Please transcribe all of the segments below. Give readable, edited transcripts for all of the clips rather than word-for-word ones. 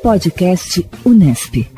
Podcast Unesp.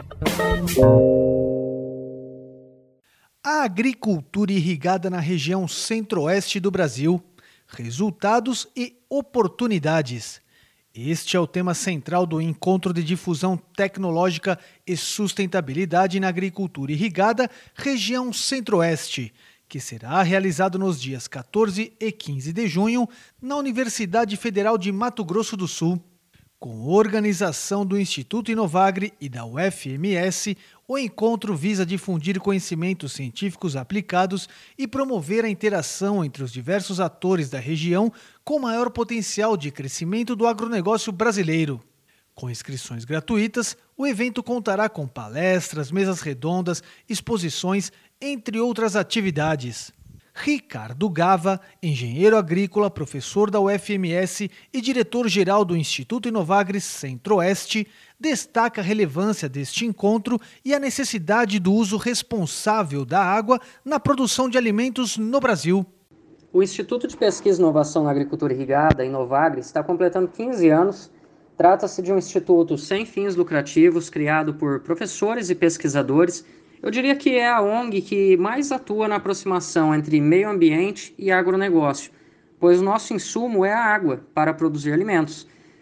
A agricultura irrigada na região centro-oeste do Brasil, resultados e oportunidades. Este é o tema central do Encontro de Difusão Tecnológica e Sustentabilidade na Agricultura Irrigada, região centro-oeste, que será realizado nos dias 14 e 15 de junho na Universidade Federal de Mato Grosso do Sul. Com organização do Instituto Inovagri e da UFMS, o encontro visa difundir conhecimentos científicos aplicados e promover a interação entre os diversos atores da região com maior potencial de crescimento do agronegócio brasileiro. Com inscrições gratuitas, o evento contará com palestras, mesas redondas, exposições, entre outras atividades. Ricardo Gava, engenheiro agrícola, professor da UFMS e diretor-geral do Instituto Inovagri Centro-Oeste, destaca a relevância deste encontro e a necessidade do uso responsável da água na produção de alimentos no Brasil. O Instituto de Pesquisa e Inovação na Agricultura Irrigada, Inovagri, está completando 15 anos. Trata-se de um instituto sem fins lucrativos, criado por professores e pesquisadores. Eu diria que é a ONG que mais atua na aproximação entre meio ambiente e agronegócio, pois o nosso insumo é a água para produzir alimentos.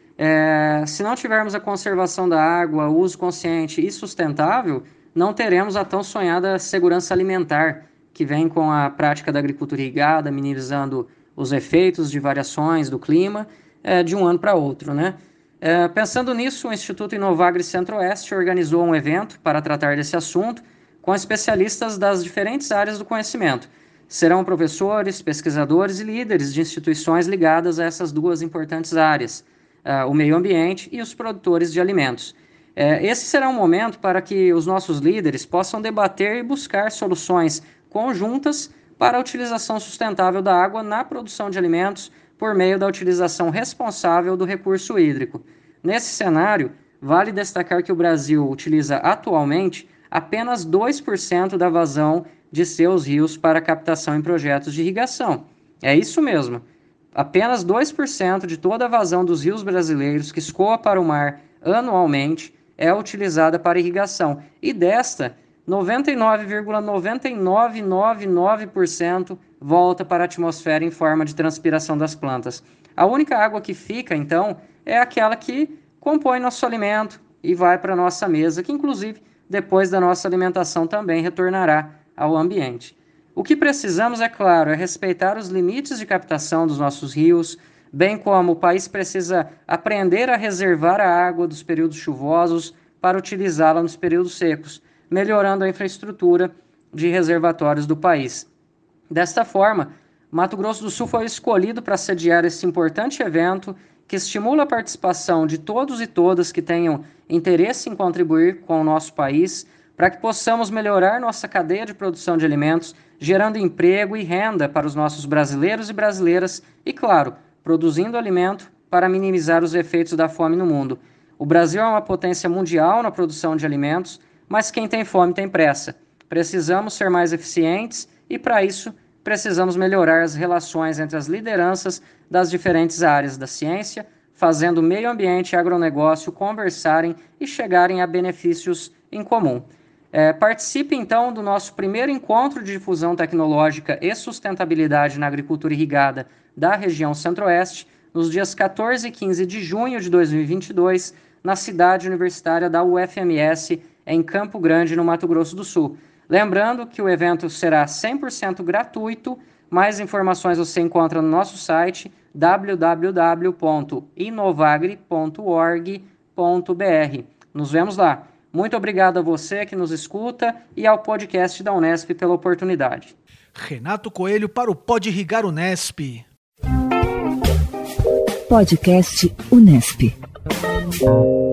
Se não tivermos a conservação da água, o uso consciente e sustentável, não teremos a tão sonhada segurança alimentar, que vem com a prática da agricultura irrigada, minimizando os efeitos de variações do clima de um ano para outro, né? Pensando nisso, o Instituto Inovagri Centro-Oeste organizou um evento para tratar desse assunto, com especialistas das diferentes áreas do conhecimento. Serão professores, pesquisadores e líderes de instituições ligadas a essas duas importantes áreas, o meio ambiente e os produtores de alimentos. Esse será um momento para que os nossos líderes possam debater e buscar soluções conjuntas para a utilização sustentável da água na produção de alimentos por meio da utilização responsável do recurso hídrico. Nesse cenário, vale destacar que o Brasil utiliza atualmente apenas 2% da vazão de seus rios para captação em projetos de irrigação. É isso mesmo. Apenas 2% de toda a vazão dos rios brasileiros que escoa para o mar anualmente é utilizada para irrigação. E desta, 99,9999% volta para a atmosfera em forma de transpiração das plantas. A única água que fica, então, é aquela que compõe nosso alimento e vai para a nossa mesa, que inclusive depois da nossa alimentação também retornará ao ambiente. O que precisamos, é claro, é respeitar os limites de captação dos nossos rios, bem como o país precisa aprender a reservar a água dos períodos chuvosos para utilizá-la nos períodos secos, melhorando a infraestrutura de reservatórios do país. Desta forma, Mato Grosso do Sul foi escolhido para sediar esse importante evento que estimula a participação de todos e todas que tenham interesse em contribuir com o nosso país, para que possamos melhorar nossa cadeia de produção de alimentos, gerando emprego e renda para os nossos brasileiros e brasileiras e, claro, produzindo alimento para minimizar os efeitos da fome no mundo. O Brasil é uma potência mundial na produção de alimentos, mas quem tem fome tem pressa. Precisamos ser mais eficientes e, para isso, precisamos melhorar as relações entre as lideranças das diferentes áreas da ciência, fazendo o meio ambiente e agronegócio conversarem e chegarem a benefícios em comum. Participe, então, do nosso primeiro encontro de difusão tecnológica e sustentabilidade na agricultura irrigada da região centro-oeste, nos dias 14 e 15 de junho de 2022, na cidade universitária da UFMS, em Campo Grande, no Mato Grosso do Sul. Lembrando que o evento será 100% gratuito. Mais informações você encontra no nosso site www.inovagri.org.br. Nos vemos lá. Muito obrigado a você que nos escuta e ao podcast da Unesp pela oportunidade. Renato Coelho para o Pode Irrigar Unesp. Podcast Unesp.